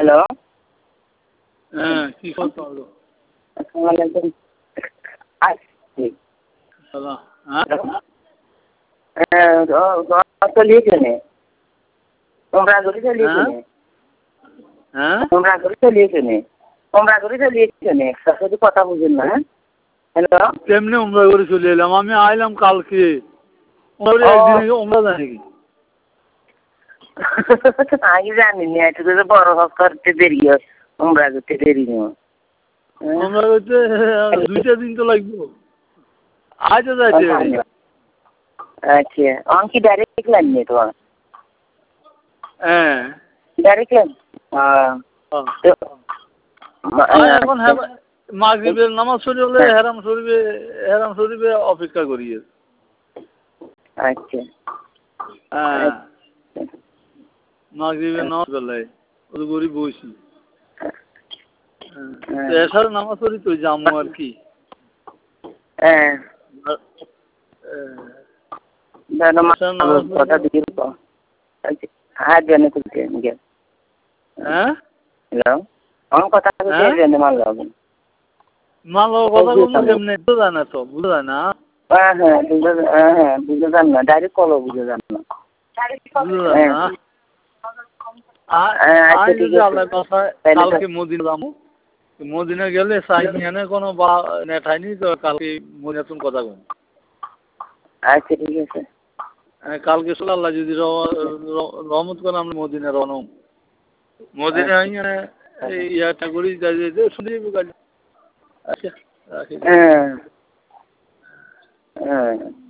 Hello. হ্যাঁ, কি করতে হলো? আসসালামু আলাইকুম। আসছি। সালাম। হ্যাঁ? চলিয়ে চলে তোমরা ঘুরে চলিয়ে হ্যাঁ? চলে হ্যাঁ? তোমরা ঘুরে চলিয়ে চলে তোমরা ঘুরে চলিয়ে চলে তার সাথে কথা বুঝুন না। হ্যালো। কেমনে উমরা করে চলে এলাম? আমি আইলাম কালকে। ওরা ও একদিনে উমরা যায় নাকি? আমি জানিনি একটু তো বড় করতে দেরি হয় তোমরা করতে দেরি হয়। উমরা করতে 2টা দিন তো লাগবে। আজ যাইতে পারি। আচ্ছা অঙ্কি ডাইরেক্ট লাগবে তোমার হ্যাঁ। ডাইরেক্ট লাগবে। এখন মাগরিবের নামাজ শরীফ হলে হেরাম শরীফে অপেক্ষা করি। আচ্ছা হ্যাঁ। মাগরিবের নামাজ বেলায় ওই গরিব বইছি। এসার নামাজ পড়ি তো জামু আর কি। হ্যাঁ কথা দিয়ে হাত জানে তুলতে হ্যাঁ হ্যালো আমার কথা বলতে জানে মাল যাবেন মালো কথা বলবো কেমনে তো জানা তো বুঝা যায় না। হ্যাঁ বুঝে যান না ডাইরেক্ট কল বুঝে যান না কালকে মদিনা যাবো মদিনা গেলে সাইনে কোনো বা নেঠাইনি তো কালকে মদিনাতুন কথা বল। আচ্ছা ঠিক আছে কালকে আল্লাহ যদি রহমত করে আমরা মদিনা রওনা মদিনা ইয়াটা করি শুনে আচ্ছা রাখি। হ্যাঁ